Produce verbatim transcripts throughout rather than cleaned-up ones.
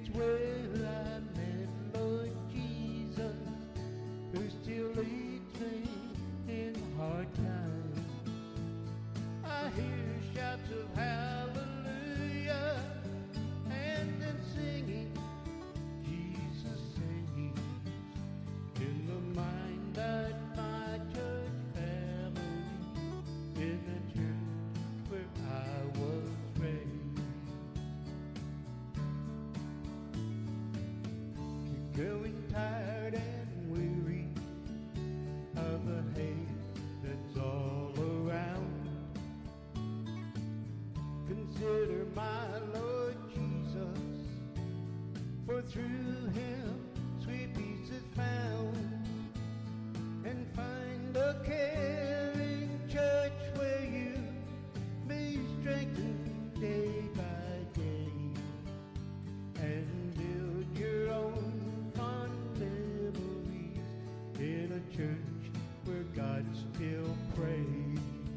It's where I met Lord Jesus, who still leads me in hard times. I hear shouts of hallelujah, and then singing, Jesus singing, in the mind that my church family, in the church where I was raised. Growing tired and weary of the hate that's all around, consider my Lord Jesus, for through him sweet peace is found. And find a caring church where you may strengthen day by day, and build your own fond memories in a church where God still prays.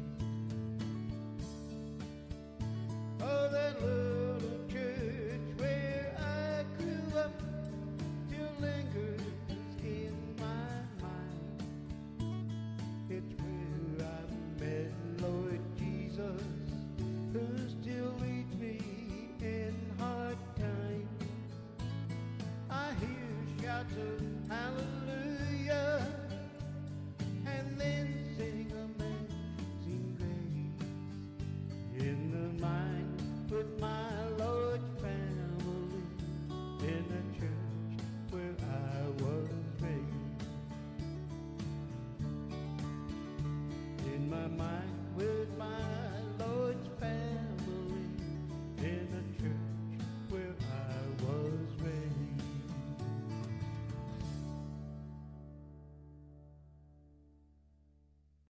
Oh, that little church where I grew up still lingers in my mind. It's where I met Lord Jesus, who still leads me in hard times. I hear shouts of hallelujah, and then sing Amazing Grace in the